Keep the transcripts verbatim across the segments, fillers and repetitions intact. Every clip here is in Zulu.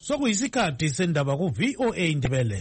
sokuyisikhathi sendaba ku-V O A Ndebele.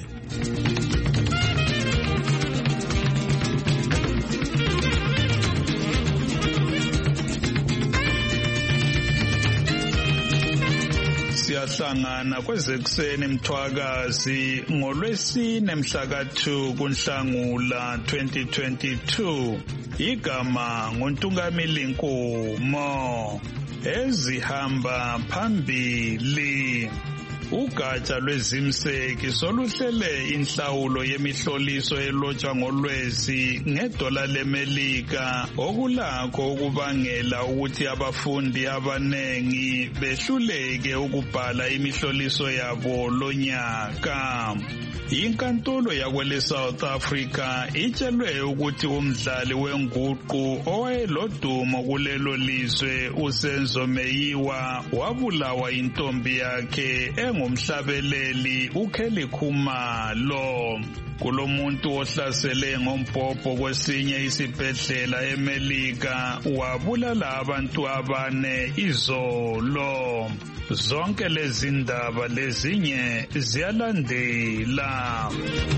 Siyahlangana kwezekuseni Mthwakazi ngolwesine mhlaka two kuNhlangula twenty twenty-two. Igama nguNtungamili Nkomo. Ezihamba phambili. Ugatsha lwezimseki soluhlele inhlawulo yemihloliso elotshwa ngolwezi ngedola leMelika okulakho ukubangela ukuthi abafundi abanengi behluleke ukubhala imihloliso yabo lonyaka. Inkantolo yakwele South Africa itshelwe ukuthi umdlali wenguqu owayelodumo kulelo lizwe uSenzo Meyiwa wabulawa intombi yakhe engumhlabeleli uKelly Khumalo. Kulomuntu ohlasele ngombhobho kwesinye isibhedlela eMelika wabulala abantu abane izolo. Zonke lezi ndaba lezinye ziyalandela.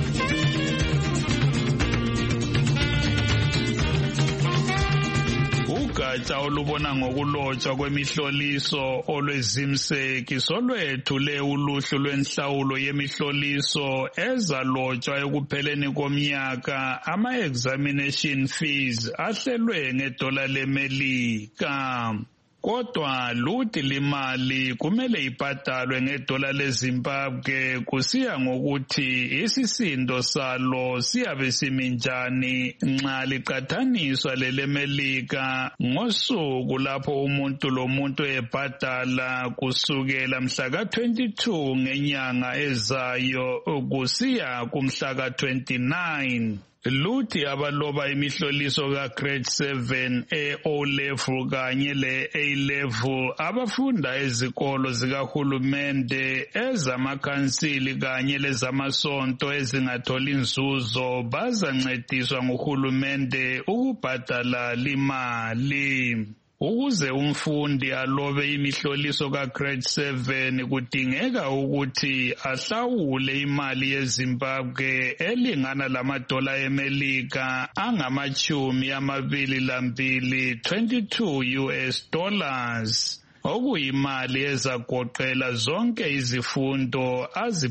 Ugatsha olubona ngokulotshwa kwemihloliso olwezimseki solwethule uluhlu lwenhlawulo yemihloliso ezalotshwa ekupheleni komnyaka ama-examination fees ahlelwe ngedola leMelika. Kodwa luthi limali kumele ibhadalwe ngedola leZimbabwe kusiya ngokuthi isisindo salo siyabe siminjani nxa liqathaniswa leleMelika ngosuku lapho umuntu lomuntu ebhadala kusukela mhlaka twenty-two ngenyanga ezayo kusiya kumhlaka twenty-nine. Luthi abaloba imihloliso ka-grade seven e-O level kanye le-A level abafunda ezikolo zikahulumende ezamakhansili kanye lezamasonto ezingatholi nzuzo bazancediswa nguhulumende ukubhadala limali. Ukuze umfundi alobe imihloliso ka-grade seven kudingeka ukuthi ahlawule imali yeZimbabwe elingana lamadola eMelika angamachumi amabili lambili twenty-two U S dollars. Okuyimali ezagoqela zonke izifundo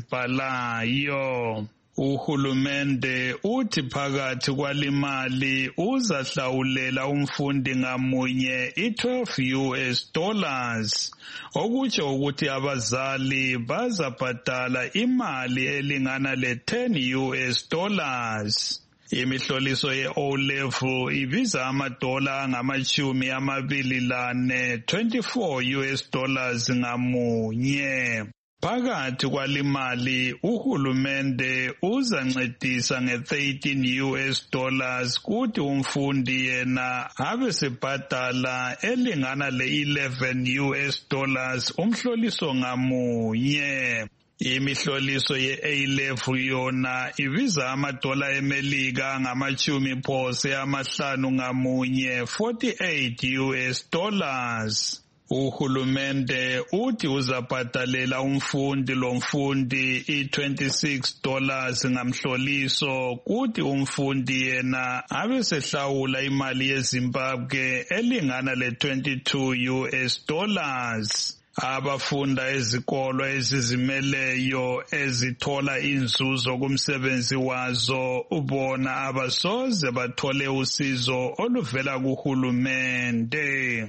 azibhalayo. Uhulumende uthi phakathi kwalimali uzahlawulela umfundi ngamunye i-twelve U S dollars. Okutsho ukuthi abazali bazabhadala imali elingana le-ten U S dollars. Imihloliso ye-O level ibiza amadola angamachumi amabili lane twenty-four U S dollars ngamunye. Phakathi kwalimali uhulumende uzancedisa nge-thirteen U S dollars kuthi umfundi yena abe sebhadala elingana le-eleven U S dollars umhloliso ngamunye. Imihloliso ye-A level yona ibiza amadola eMelika angamachumi phose amahlanu ngamunye forty-eight U S dollars. Uhulumende uthi uzabhadalela umfundi lomfundi i-twenty-six dollars ngamhloliso kuthi umfundi yena abe sehlawula imali yeZimbabwe elingana le-twenty-two U S dollars. Abafunda ezikolo ezizimeleyo ezithola inzuzo kumsebenzi wazo ubona abasoze bathole usizo oluvela kuhulumende.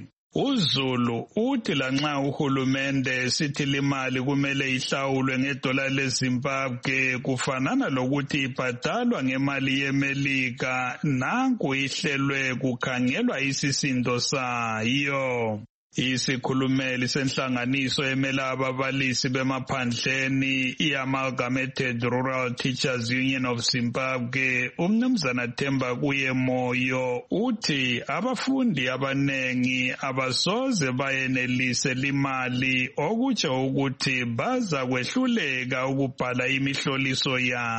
uZulu uthi lanxa uhulumende sithi limali kumele ihlawulwe ngedola leZimbabwe kufanana lokuthi ibhadalwa ngemali yeMelika, nanku ihlelwe kukhangelwa isisindo sayo. Isikhulumeli senhlanganiso emela ababalisi bemaphandleni i-Amalgamated Rural Teachers Union of Zimbabwe, umnumzana Themba Kuye Moyo, uthi abafundi abanengi abasoze bayenelise limali, okutsho ukuthi baza kwehluleka ukubhala imihloliso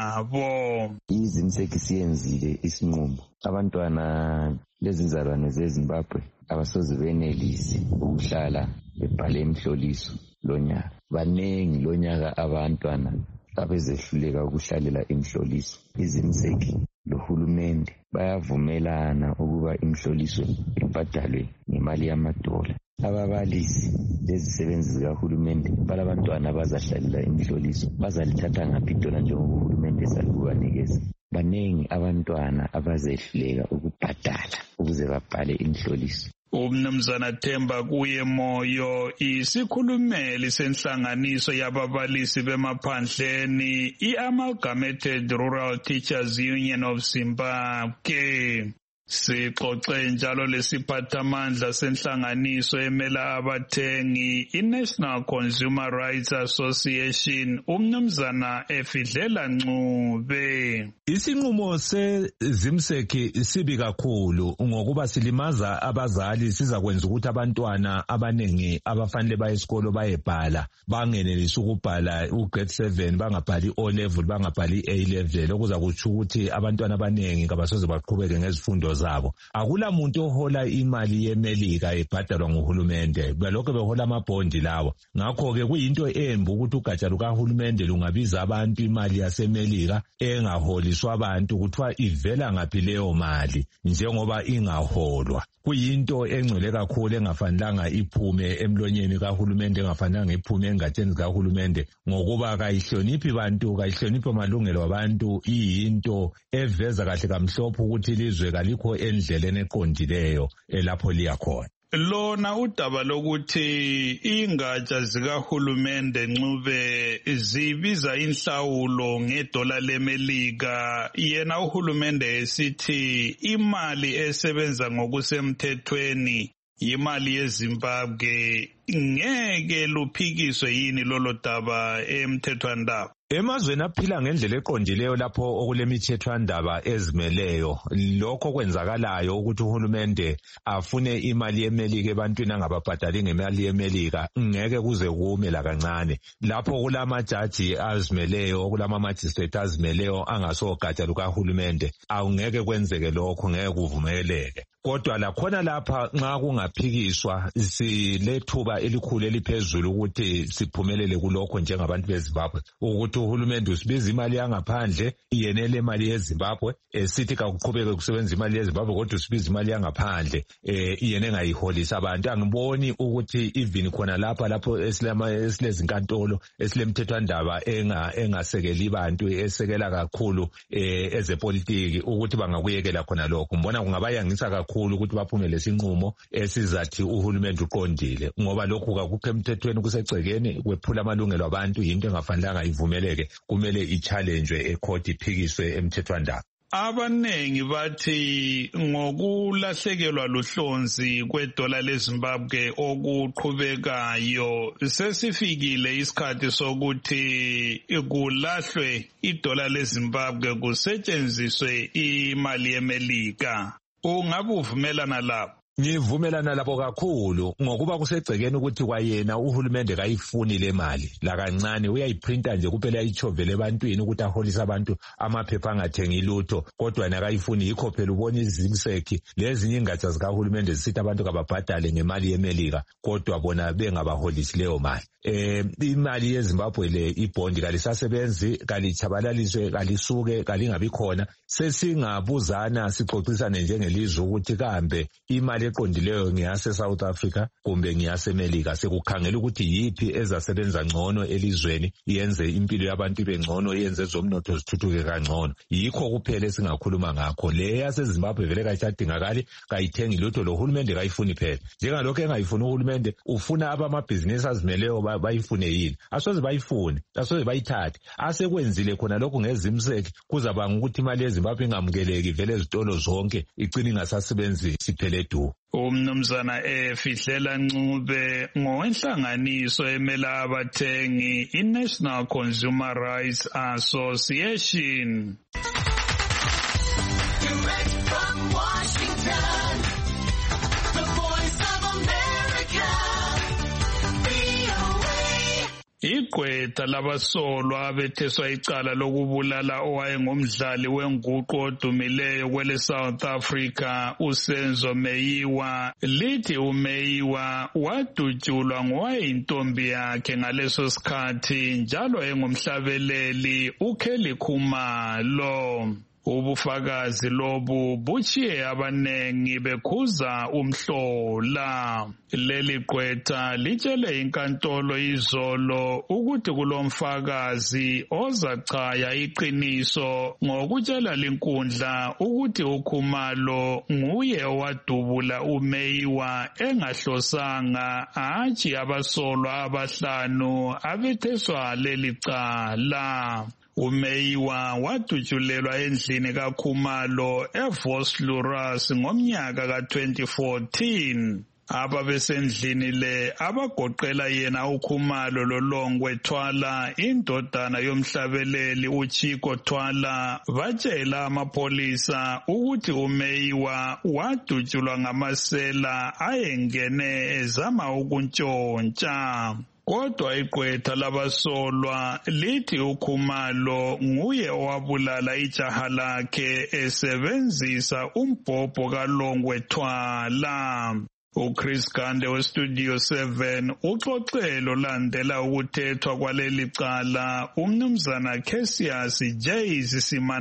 yabo. Izimseki siyenzile isinqumo. Abantwana lezinzalwane zeZimbabwe abasoze benelise ukuhlala bebhale imhloliso lonyaka. Banengi lonyaka abantwana abezehluleka ukuhlalela imhloliso. Izimseki lohulumende bayavumelana ukuba imhloliso ibhadalwe ngemali yamadola. Ababalisi lezisebenzi zikahulumende balabantwana abazahlalela imhloliso bazalithatha ngaphi idola njengoba uhulumende esalubanikeza. Banengi abantwana abazehluleka ukubhadala ukuze babhale imhloliso. Umnumzana Themba Kuye Moyo, isikhulumeli senhlanganiso yababalisi bemaphandleni i-Amalgamated Rural Teachers Union of Zimbabwe. Sixoxe njalo lesiphathamandla senhlanganiso emela abathengi i-National Consumer Rights Association umnumzana Efidlela Ncube. Isinqumo sezimseki sibi kakhulu ngokuba silimaza abazali, sizakwenza ukuthi abantwana abanengi abafanele baye esikolo bayebhala bangenelisi ukubhala ugrade seven, bangabhali O level, bangabhali A level, okuzakutsho ukuthi abantwana abanengi kabasoze baqhubeke ngezifundo zabo. Akula muntu ohola imali yemelika ebhadalwa nguhulumende, balokho behola amabhondi lawo. Ngakho ke kuyinto embi ukuthi ugatsha lukahulumende lungabiza abantu imali yasemelika engaholiswa abantu, kuthiwa ivela ngaphi leyo mali njengoba ingaholwa. Kuyinto engcwele kakhulu engafanelanga iphume emlonyeni kahulumende, engafanelanga iphume engatsheni kahulumende, ngokuba kayihloniphi bantu, kayihloniphi amalungelo abantu. Iyinto eveza kahle kamhlophe ukuthi ilizwe kalikho endleleni eqondileyo elapho liyakhona. Lona udaba lokuthi ingatsha zikahulumende Ncube zibiza inhlawulo ngedola lemelika, yena uhulumende esithi imali esebenza ngokusemthethweni imali yeZimbabwe, ngeke luphikiswe yini lolo daba emthethwandaba? Emazweni aphila ngendlela eqondileyo lapho okulemithethwandaba ezimeleyo, lokho kwenzakalayo ukuthi uhulumende afune imali yemelika ebantwini angababhadali ngemali yemelika, ngeke kuze kume lakancane. Lapho kulamajaji azimeleyo, kulamamagistrate azimeleyo angasogatsha lukahulumende, awungeke kwenzeke lokho, ngeke kuvumeleke. Kodwa lakhona lapha nxa kungaphikiswa, silethuba elikhulu eliphezulu ukuthi siphumelele kulokho njengabantu beZimbabwe, ukuthi uhulumende usibiza imali yangaphandle iyenele imali yeZimbabwe, esithi kakuqhubeke kusebenza imali yeZimbabwe kodwa usibiza imali yangaphandle eh iyene ngayiholisa abantu. Angiboni ukuthi even khona lapha lapho esilezinkantolo esilemthethwandaba enga engasekeli abantu, esekela kakhulu eh ezepolitiki, ukuthi bangakuyekela khona lokho. Ngibona kungabayangisa kakhulu ukuthi baphume lesinqumo esizathi uhulumende uqondile, ngoba lokhu kakukho emthethweni, kusegcekeni, kwephula amalungelo abantu, yinto engafanelanga ivumeleke, kumele i-challenge ecourt, iphikiswe emthethwandaba. Abanengi bathi ngokulahlekelwa luhlonzi kwedola leZimbabwe okuqhubekayo sesifikile isikhathi sokuthi kulahlwe idola leZimbabwe kusetshenziswe imali yemelika. Ungabe uvumelana lapho? Ngivumelana labo kakhulu, ngokuba kusegcekeni ukuthi kwayena uhulumende kayifuni le mali lakancane, uyayiprinta nje kuphela ayichovele ebantwini ukuthi aholise abantu amaphepha angathengi lutho, kodwa yena kayifuni. Yikho phela ubona izimseki lezinye ingatsha zikahulumende zisithi abantu kababhadale ngemali yemelika, kodwa bona bengabaholisi leyo mali. Eh imali yeZimbabwe le ibhondi kalisasebenzi, kalichabalaliswe, kalisuke, kalingabi khona. Sesingabuzana sixoxisane njengelizwe ukuthi kambe imali eqondileyo ngiyase South Africa kumbe ngiyase Melika, sekukhangela ukuthi yipi ezasebenza ngcono elizweni, iyenze impilo yabantu ibe ngcono, iyenze zomnotho zithuthuke kangcono. Yikho kuphela esingakhuluma ngakho. Le yaseZimbabwe vele kayidingakali, kayithengi lutho, lo hulumende kayifuni phela. Njengalokho engayifuni uhulumende, ufuna abamabhizinisi azimeleyo bayifune yini? Asoze bayifune, asoze bayithathe. Asekwenzile khona lokho ngezimseki, kuzabanga ukuthi imali yeZimbabwe ingamukeleki vele ezitolo zonke, igcina ingasasebenzi siphele du. Umnumzana Efidlela Ncube ngowenhlanganiso emela abathengi i-National Consumer Rights Association. Direct from Washington, the voice of America, V O A. igqwetha labasolwa abetheswa icala lokubulala owayengumdlali wenguqu odumileyo kwele South Africa uSenzo Meyiwa lithi uMeyiwa wadutshulwa ngowayintombi yakhe ngaleso sikhathi njalo engumhlabeleli uKelly Khumalo. Ubufakazi lobu buchiye abanengi bekhuza umhlola. Leli gqwetha litshele inkantolo izolo ukuthi kulomfakazi ozachaya iqiniso ngokutshela linkundla ukuthi uKhumalo nguye owadubula uMeyiwa engahlosanga hatshi abasolwa abahlanu abetheswa leli cala. uMeyiwa wadutshulelwa endlini kaKhumalo eVosloorus ngomnyaka ka twenty fourteen. Ababesendlini le abagoqela yena uKhumalo loLongwe Thwala indodana yomhlabeleli uChico Thwala batshela amapolisa ukuthi uMeyiwa wadutshulwa ngamasela ayengene ezama ukuntshontsha. Kodwa igqwetha labasolwa lithi uKhumalo nguye owabulala ijaha lakhe esebenzisa umbhobho kaLongwe Thwala. uChris Gande weStudio seven uxoxelo landela ukuthethwa kwaleli cala umnumzana Cassius Jays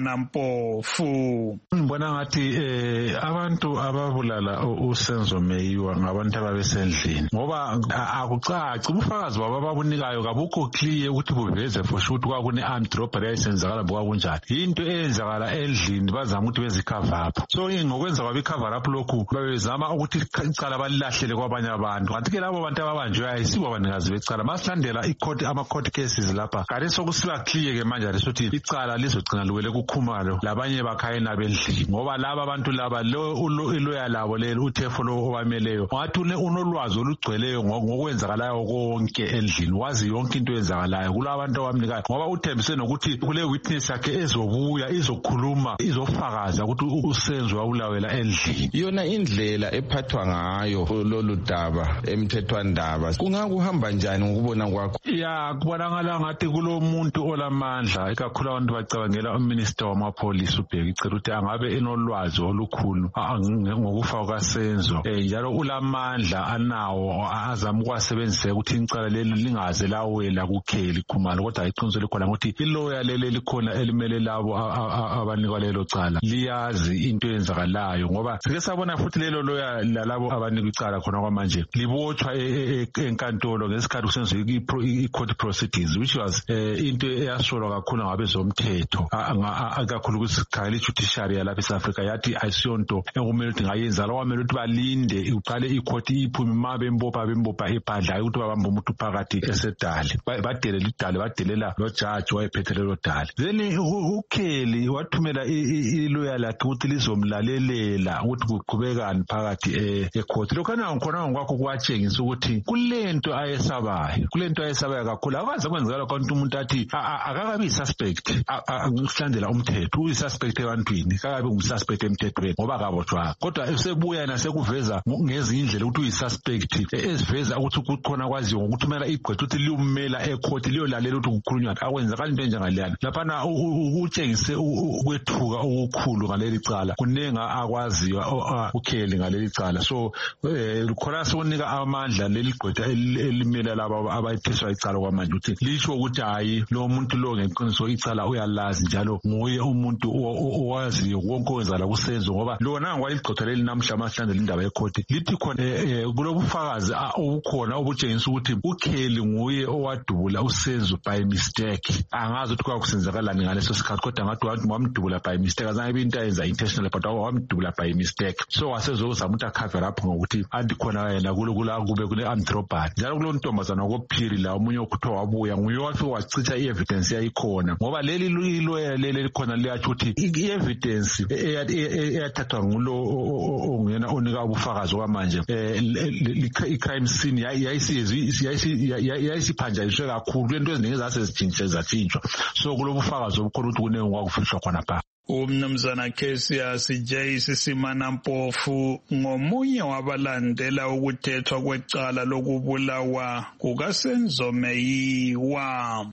Simanampofu. Ngibona ngathi eh abantu ababulala uSenzo Meyiwa ngabantu ababesendlini ngoba akucaci ubufakazi baba babunikayo kabukho clear ukuthi buveze for sure kwakune armed robbery ayisenzakala buka kunjani. Into eyenzakala endlini bazama ukuthi bezicover up. So ngokwenza kwabe cover up lokhu babezama ukuthi icala balahlele kwabanye abantu. Kanti ke labo bantu ababanjwe ayisibo abanikazi becala maslandela icourt ama court cases lapha. Kade sokusiba clear ke manje lesothi icala lizogcina luwele kuKhumalo labanye bakhayena bendlini ngoba laba abantu laba lo iloya labo lelo uThefo lo owameleyo ngathi unolwazi olugcweleyo ngokwenzakalayo konke endlini wazi yonke into eyenzakalayo kulabantu abamnikayo ngoba uthembise nokuthi kule witness yakhe ezobuya izokhuluma izofakaza ukuthi uSenzo wawulawela endlini. Yona indlela ephathwa ngayo lolu daba emthethwandaba kungakuhamba njani ngokubona kwakho? Ya kubonakala ngathi kulomuntu olamandla ikakhulu abantu bacabangela uminister wamapolisi ubheka icela ukuthi angabe enolwazi olukhulu ngokufa kwaSenzo njalo ulamandla anawo azama ukwasebenzisa ukuthi icala leli lingaze lawela kuKelly Khumalo kodwa iqiniso likhona ukuthi iloya leli likhona elimele labo abanikwa lelo cala liyazi into eyenzakalayo ngoba sike sabona futhi lelo loya lalabo abanikwa icala khona kwamanje libotshwa enkantolo ngesikhathi kusenzo i-court proceedings which was into eyasolwa kakhulu ngabezomthetho akakhulu kusikhangela i-judiciary yalapha eSouth-Africa yathi ayisiyonto ekumele ukuthi ngayenza lo kwamele ukuthi balinde uqale i-court iphume mabe mbopha bembopha ebhadla ukuthi babamba umuntu phakathi esedale badelela idale badelela lo judge wayephethe lelo dale. Then uKelly wathumela iloya lakhe ukuthi lizomlalelela ukuthi kuqhubekani phakathi e-court. Lokhana ngikhona ngokwakho kwatshengisa ukuthi kulento ayesabayo kulento ayesabayo kakhulu akwazi kwenzakala konke umuntu athi akakabi suspect akuhlandela umthetho uyisuspect ebantwini akabe ngumsuspect emthethweni ngoba kabotshwa kodwa esebuya nasekuveza ngezindlela ukuthi uyisuspect eziveza ukuthi kukhona kwaziyo ngokuthumela igqwetha ukuthi liyumela ecourt liyolalela ukuthi kukhulunywa akwenzakala into enjengaleyana laphana utshengise ukwethuka okukhulu ngaleli cala kunenga akwaziyo uKelly ngaleli cala. So khona sonika amandla leli gqwetha elimela laba abayithiswa icala kwamanje ukuthi lisho ukuthi hayi lo muntu lo ngeqiniso icala uyalazi njalo nguye umuntu owaziyo wonke owenzala kuSenzo ngoba lona ngwaligqwetha leli namhla amahlandela indaba yecourt lithi khona kulobufakazi obukhona obutshengisa ukuthi uKelly nguye owadubula uSenzo by mistake. Angazi ukuthi kwakusenzakalani ngaleso sikhathi kodwa ngathi wamdubula by mistake azange into ayenza intentional but wamdubula by mistake. So wasezozama ukuthi cover up ngokuthi anti khona yena kulokula kube kule armed robbery njalo kulo ntombazana kophiri la omunye okuthiwa wabuya nguye wafika wachitha i-evidence yayikhona ngoba leli iloya leli likhona liyathi ukuthi i-evidence eyathathwa ngulo ongena onika ubufakazi kwamanje i-crime scene yayisiphanjaniswe kakhulu into eziningi ezasezitshintshwe zatshintshwa. So kulobufakazi obukhona ukuthi kunenge kwakufihlwa khona pha. Umnumzana Cassius J. Sisimana Mpofu ngomunye wabalandela ukutethwa kwecala lokubulawa kukaSenzo Meyiwa.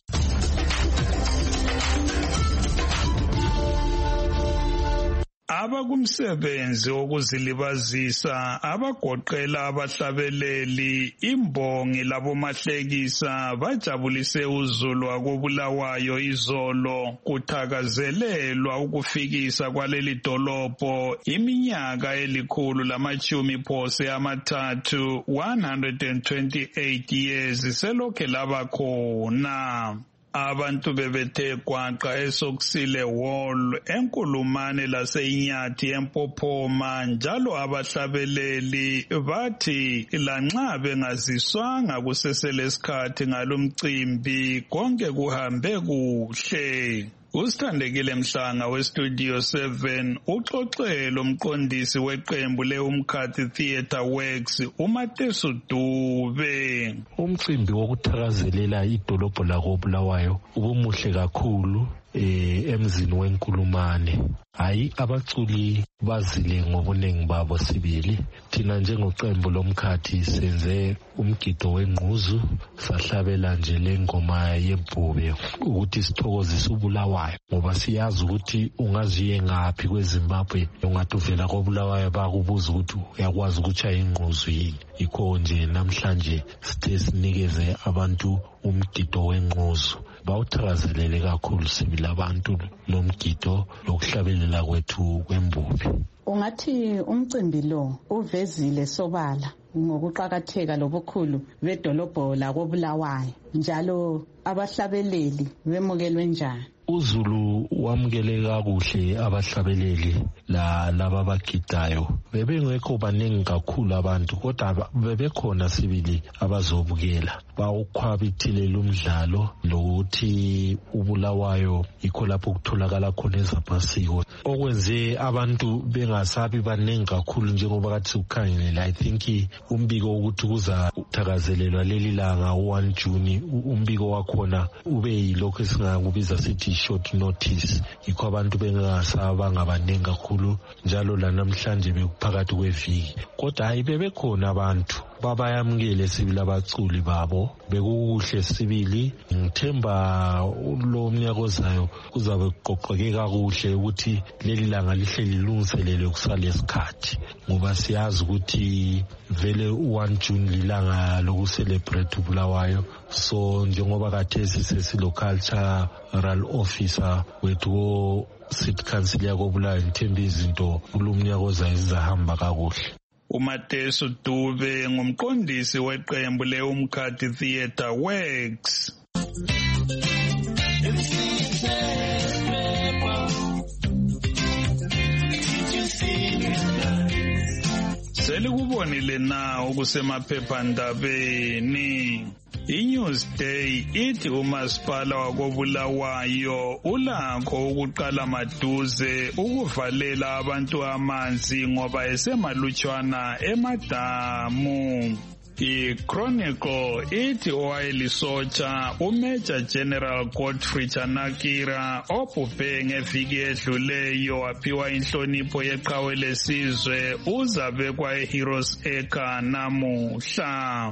Abakumsebenzi wokuzilibazisa abagoqela abahlabeleli imbongi labomahlekisa bajabulise uzulu wakobulawayo izolo kuthakazelelwa ukufikisa kwaleli dolobho iminyaka elikhulu lamachumi phose amathathu one hundred twenty-eight years selokhe labakhona. Abantu bebethe gwaqa eSokusile Hall enkulumane laseInyathi eMpophoma njalo abahlabeleli bathi lanxa bengaziswanga kuseselesikhathi ngalomcimbi konke kuhambe kuhle. Usithandekile Mhlanga weStudio seven uxoxelo umqondisi weqembu leUmkhathi Theatre Works uMatesu Dube. Umcimbi wokuthakazelela idolobho lakobulawayo ubumuhle kakhulu eh emzini wenkulumane. Hayi abaculi bazile ngobunengi babo sibili. Thina njengoqembu lomkhathi senze umgido wengquzu sahlabela nje lengoma yebhube ukuthi sithokozise ubulawayo ngoba siyazi ukuthi ungaziye ngapi kweZimbabwe ungathi uvela kobulawayo bakubuza ukuthi uyakwazi ukuchaya ingquzu yini. Ikho nje namhlanje sithe sinikeze abantu umgido wengquzu bawuthakazelele kakhulu sibili abantu lomgido lokuhlabelela kwethu kwembubi. Ungathi umcimbi lo uvezile sobala ngokuqhakatheka lobukhulu bedolobho lakobulawayo njalo abahlabeleli bemukelwe njani? Uzulu wamukele kakuhle abahlabeleli la laba bagidayo. Bebengekho baningi kakhulu abantu kodwa bebekhona sibili abazobukela. Bawukhwabithile umdlalo lokuthi ubulawayo ikho lapho kutholakala khona ezamasiko. Okwenze abantu bengasabi baningi kakhulu njengoba kathi ukhangelela. I think umbiko ukuthi kuza uthakazelelwa leli langa one June umbiko wakhona ube yilokho esingakubiza sithi short notice. Ikho abantu bengasaba ngabaningi kakhulu njalo la namhlanje bekuphakathi kweviki. Kodwa hayi bebekhona abantu babayamukele sibili abaculi babo bekuhle sibili. Ngithemba lo mnyaka ozayo kuzabe kuqoqeke kakuhle ukuthi leli langa lihle lilungiselele ukusala isikhathi ngoba siyazi ukuthi vele one June lilanga lokucelebrate ubulawayo. So njengoba kathesi sesilo cultural officer wethu city council yakobulawayo ngithemba izinto kulomnyaka ozayo zizahamba kakuhle. uMatesu Dube ngumqondisi weqembu leUmkhathi Theatre Works. Selikubonile na ukusemaphephandabeni. iNewsday ithi umasipala wakobulawayo ulakho ukuqala maduze ukuvalela abantu amanzi ngoba esemalutshwana emadamu. I-Chronicle ithi owayelisotsha uMajor General Godfrey Chanakira obhubhe ngeviki edluleyo waphiwa inhlonipho yeqhawe lesizwe uzabekwa eHeroes Acre namuhla.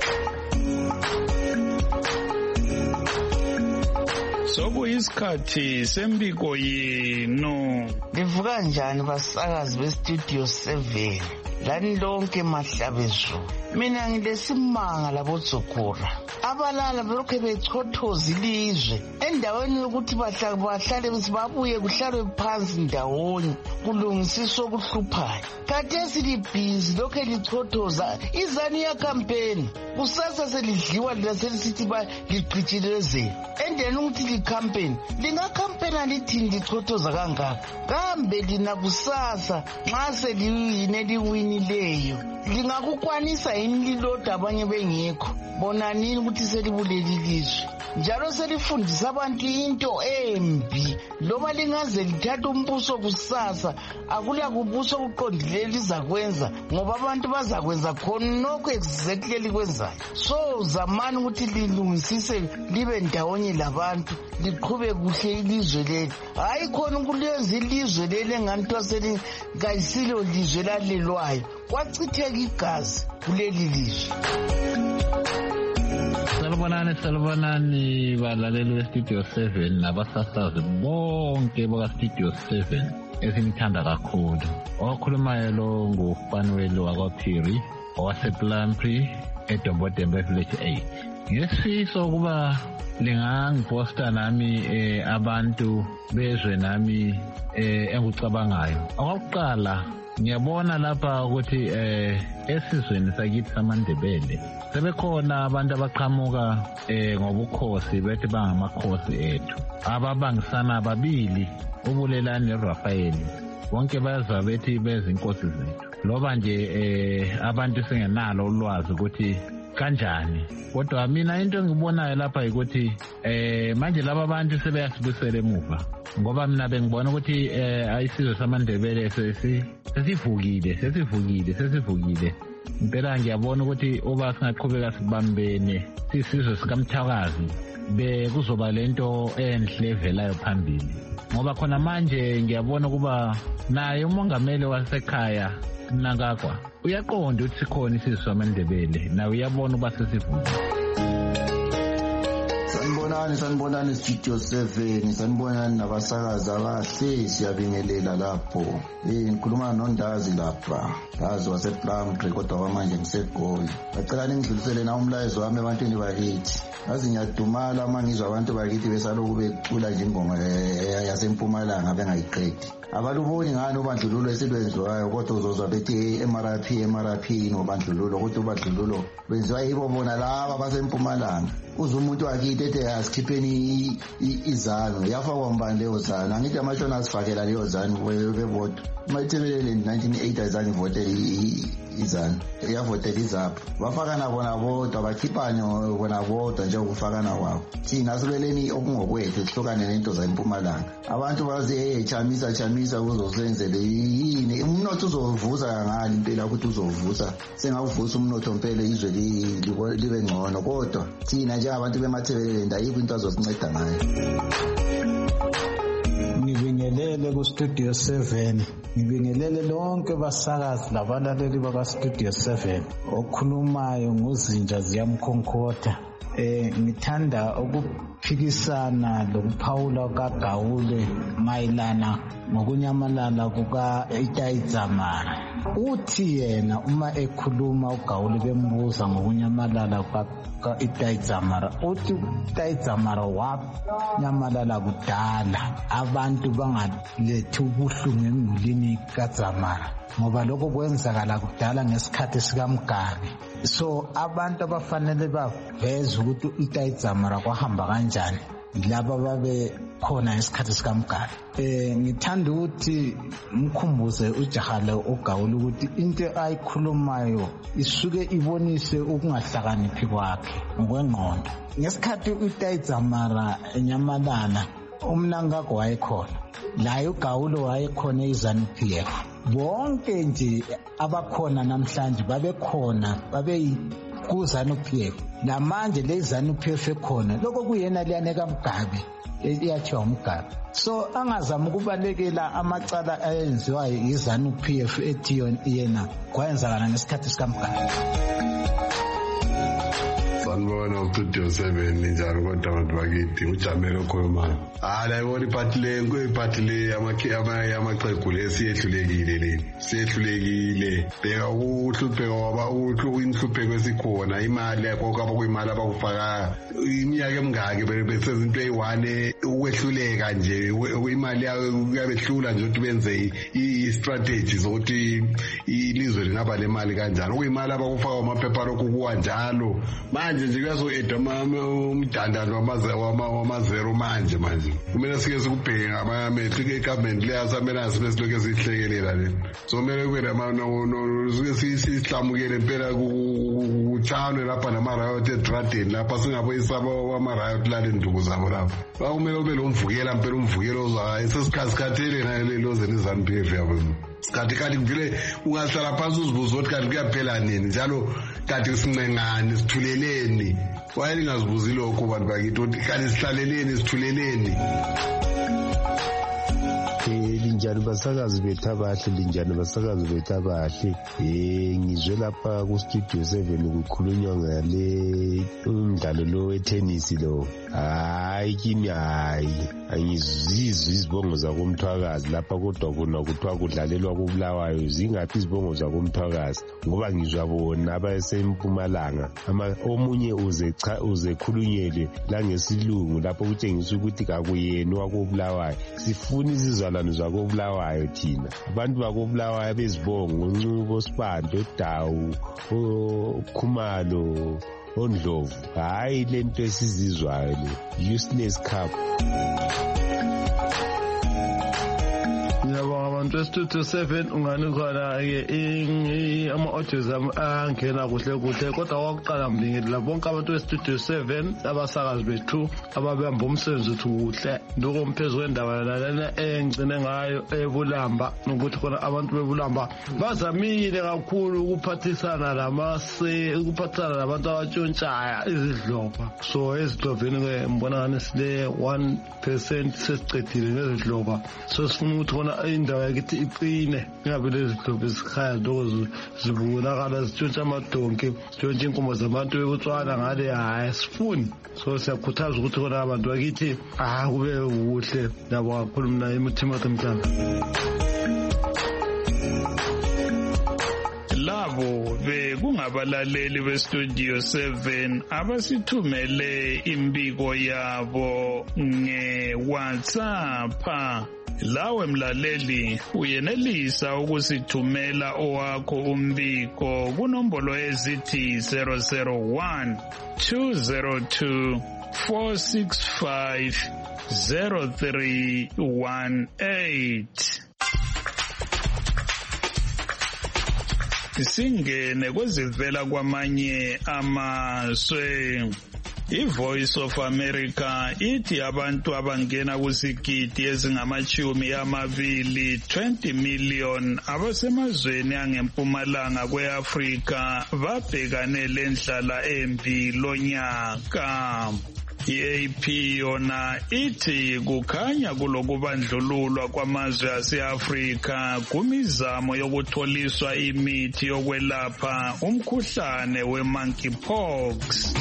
Sokuyisikhathi sembiko yenu. Livuka njani basakazi beStudio seven? Lani lonke mahlabezu. Mina ngilesimanga laboZukura. Abalala belokhe bechothoza ilizwe. Endaweni yokuthi bahlale babuye kuhlalwe phansi ndawonye kulungisiswa okuhluphayo. Khathesi libhizi lokhe lichothoza izani ya campaign. Kusasa selidliwa laselisithi ba ligqitshelezela. Endeni ukuthi licampaign lingacampaigna lithi lichothoza kangaka. Kambe lina kusasa nxa seliyine liwinileyo lingakukwanisa yini liloda abanye bengekho. Bona nini ukuthi selibuleli ilizwe. njalo selifundisa abantu into embi. Loba lingaze lithatha umbuso kusasa, akula kubuso kuqondile lizakwenza ngoba abantu bazakwenza khonokho exactly likwenzayo. So zamani ukuthi lilungisise libe ndawonye labantu, liqhube kuhle ilizwe leli. Hayi khona ukulenza ilizwe leli ngantwa seli kayisilo lizwe lalelwayo. Kwachitheka igazi kuleli lizwe. Salubonani salubonani balaleli we-Studio seven nabasasazi bonke baka-Studio seven esingithanda kakhulu. Okhulumayo lo nguFanuel wakwaPhiri owaseplampi eDombodembe Village eight. Ngesifiso ukuba lingangiposta nami eh, abantu bezwe nami eh, engucabangayo. Okokuqala ngiyabona lapha ukuthi eh esizweni sakithi samaNdebele sebekhona abantu abaqhamuka eh ngobukhosi bethi bangamakhosi ethu ababangisana ababili uBulelani noRafael bonke baza bethi bezinkosi zethu loba nje eh abantu sengenalo ulwazi ukuthi kanjani. Kodwa mina into engibonayo lapha ukuthi eh manje laba bantu sebeyasibusela emuva ngoba mina bengibona ukuthi eh ayisizwe samaNdebele sesi sesivukile sesivukile sesivukile impela ngiyabona ukuthi oba singaqhubeka sibambene sisizwe sikamthakazi bekuzoba lento enhle evelayo phambili ngoba khona manje ngiyabona kuba naye umongameli wasekhaya Mnangagwa uyaqonda ukuthi sikhona isizwe samaNdebele nawe uyabona uba sesivukile. Sanibonani sanibonani Studio seven sanibonani nabasakazi abahle siyabingelela lapho. Eh ngikhuluma noNdazi lapha. Ndazi wasePlumtree kodwa manje ngiseGoli. Bacela ningidlulisele na umlayezo wami ebantwini bakithi. Yazi ngiyadumala mangizwa abantu bakithi besaloku becula nje ingoma yaseMpumalanga bengayiqedi. Abaluboni ngani ubandlululo esilwenziwayo kodwa uzozwa bethi M R P M R P nobandlululo kodwa ubandlululo lwenziwa yibo bona laba baseMpumalanga. Uze umuntu wakithi ethi asikhipheni izano yafakwa mbani leyo zano angithi amashona asifakela leyo zano bebodwa maithebelele nineteen eighty azange vote izano yavotela izapho bafakana bona bodwa bakhiphane bona bodwa nje ukufakana kwabo thina sileleni okungokwethu sihlukane nento zaMpumalanga abantu bazi hey chamisa chamisa uzosenzele yini umnotho uzovuza ngani impela ukuthi uzovuza sengavusa umnotho mpela izwe libe ngcono kodwa thina nje abantu bemathebelele ndayikho into azosinceda ngayo. Ngibingelele ku-Studio seven ngibingelele lonke basakazi labalaleli baka-Studio seven okhulumayo nguzinja ziyamkhonkotha. Eh ngithanda ukuphikisana lokuphawula kaGawule mayelana ngokunyamalala kuka Itaidzamara. Uthi yena uma ekhuluma uGawule bembuza ngokunyamalala ka Itaidzamara uthi Itaidzamara wanyamalala kudala abantu bangalethi ubuhlungu emulini kaDzamara ngoba lokho kwenzakala kudala ngesikhathi sikaMgabi. So abantu abafanele baveze ukuthi uItaidzamara kwahamba kanjani laba babe khona ngesikhathi sikaMgabi. Eh ngithanda ukuthi mkhumbuze uJahale uGawule ukuthi into ayikhulumayo isuke ibonise ukungahlakaniphi kwakhe ngokwengqondo. Ngesikhathi uItaidzamara enyamalala uMnangagwa wayekhona la uGawule wayekhona iZANU P F bonke nje abakhona namhlanje babekhona babe kuZANU P F namanje le ZANU P F ekhona lokho kuyena liyaneka Mgabi iyathiwa uMgabi. So angazama ukubalekela amacala ayenziwa yiZANU P F ethi yena kwayenzakala ngesikhathi sikaMgabi. Sanibona uStudio seven njalo kodwa abantu bakithi uJamelo okhulumayo. Ah la yibona iphathi le iphathi le amakhiyama yamaqhegu lesiyehlulekile leni. Siyehlulekile. Beka uhlupheko waba uhlupheko esikhona imali yakho kaba kuyimali abakufaka iminyaka emingaki bese izinto eyi-one ukwehluleka nje imali yabehlula nje ukuthi benze i-strategy zokuthi ilizwe lingaba le mali kanjani. Okuyimali abakufaka amaphepha lokhu kuwa njalo. Manje manje nje kuyazo-eda umdandane wamazero manje manje kumele sike sikubheke ngamamehlo i-government leyasamele sibe silokhu siyihlekelela le so kumele kube sike sihlamukele impela kutshanwe lapha nama-riot edradeni lapha singaboyisaba wama-riot lale nduku zabo lapha bakumele ube lo mvukela mpela umvukela ozwayo sesikhasikhathele nalelozeni i-ZANU P F yabo kanti kanti vele ungahlala phansi uzibuza ukuthi kanti kuyaphela nini njalo kanti sincengane sithuleleni wayelingazibuzi lokho bantu bakithi ukuthi kanti sihlaleleni sithuleleni. Linjani basakazi bethu abahle linjani basakazi bethu abahle eh ngizwe lapha ku studio seven kukhulunywa ngale umdlalo lo wetennis lo hayi kimi hayi angizizwi izibongo zakomthwakazi lapha kodwa kuna kuthiwa kudlalelwa kubulawayo zingaphi izibongo zakomthwakazi ngoba ngizwa bona abasempumalanga ama omunye uze cha uze khulunyele la ngesilungu lapho kutshengisa ukuthi kakuyena wakobulawayo sifuna izizalwane zakobulawayo thina abantu bakobulawayo bezibongo uNcubo Sibando Dawu oKhumalo oNdlovu hayi lento esizizwayo le useless cup. Ngiyabonga abantu e-Studio seven ungani khona ke ama-autism angena kuhle kuhle kodwa wakuqala mbingeli bonke abantu e-Studio seven abasakazi bethu ababamba umsebenzi wethu kuhle ndoko mphezu kwendaba lana engcine ngayo eBulamba ukuthi khona abantu beBulamba bazamile kakhulu ukuphathisana lamase ukuphathisana nabantu abatshontshayo izidloba so ezidlobeni ke mbona ngani sile one percent sesicedile ngezidloba so sifuna ukuthi khona indawo yakithi iqine ngabe lezi dlobo esikhaya dozo zibonakala zitshontsha amadonke zitshontsha inkomo zabantu bekutswana ngale hayi sifuni so siyakhuthaza ukuthi khona abantu bakithi ah kube kuhle nabo kakhulu mina eMthimothy Mhlanga. Labo bekungabalaleli beStudio seven abasithumele imbiko yabo nge-WhatsApp. Lawe mlaleli uyenelisa ukusithumela owakho umbiko kunombolo ezithi zero zero one two zero two four six five zero three one eight. Singene kwezivela kwamanye amazwe. I-Voice of America ithi abantu abangena kusigidi ezingamachumi amabili twenty million abasemazweni angempumalanga kwe-Afrika babhekane lendlala embi lonyaka. I-A P yona ithi kukhanya kulokubandlululwa kwamazwe ase-Afrika kumizamo yokutholiswa imithi yokwelapha umkhuhlane we-monkeypox.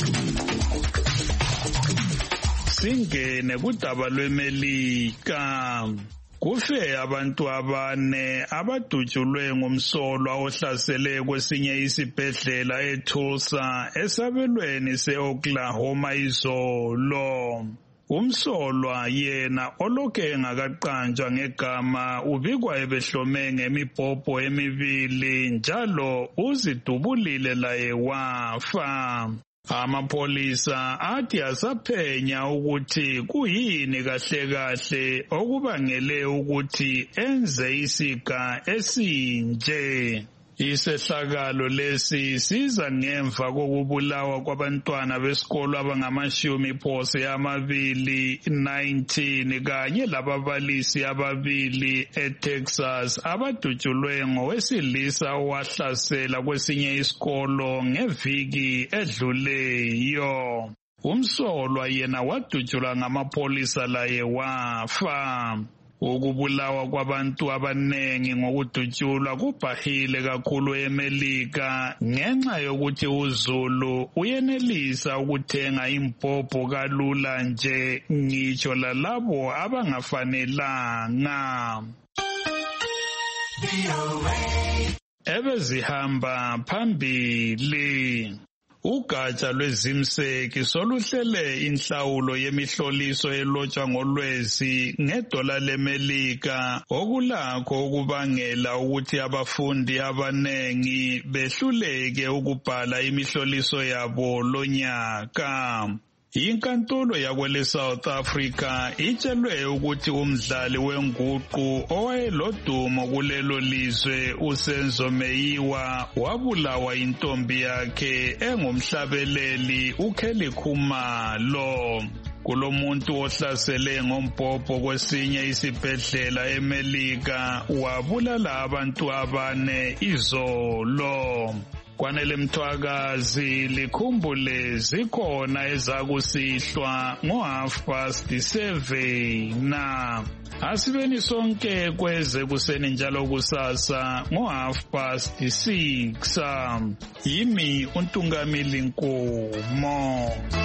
Singene kudaba lweMelika. Kufe abantu abane abadutshulwe ngumsolwa ohlasele kwesinye isibhedlela eTulsa esabelweni se-Oklahoma izolo. Umsolwa yena olokhe engakaqanjwa ngegama ubikwa ebehlome ngemibhobho emibili njalo uzidubulile laye wafa. Amapolisa athi asaphenya ukuthi kuyini kahle kahle okubangele ukuthi enze isiga esinje. Isehlakalo lesi siza ngemva kokubulawa kwabantwana besikolo abangamashumi phose amabili nineteen kanye lababalisi ababili eTexas abadutshulwe ngowesilisa owahlasela kwesinye isikolo ngeviki edluleyo. Umsolwa yena wadutshulwa ngamapolisa laye wafa. Ukubulawa kwabantu abanengi ngokudutshulwa kubhahile kakhulu eMelika ngenxa yokuthi uZulu uyenelisa ukuthenga impopho kalula nje ngitsho lalabo abangafanelanga. Ebezihamba phambili. ugatsha lwezimseki soluhlele inhlawulo yemihloliso elotshwa ngolwezi ngedola lemelika okulakho ukubangela ukuthi abafundi abanengi behluleke ukubhala imihloliso yabo lonyaka. Inkantolo yakwele South Africa itshelwe ukuthi umdlali wenguqu owayelodumo kulelo lizwe uSenzo Meyiwa wabulawa intombi yakhe engumhlabeleli uKelly Khumalo. Kulomuntu ohlasele ngombhobho kwesinye isibhedlela eMelika wabulala abantu abane izolo. Kwanele Mthwakazi likhumbule zikhona ezakusihlwa ngo half past seven na asibeni sonke kweze kuseni njalo kusasa ngo half past six. Yimi uNtungamili Nkomo.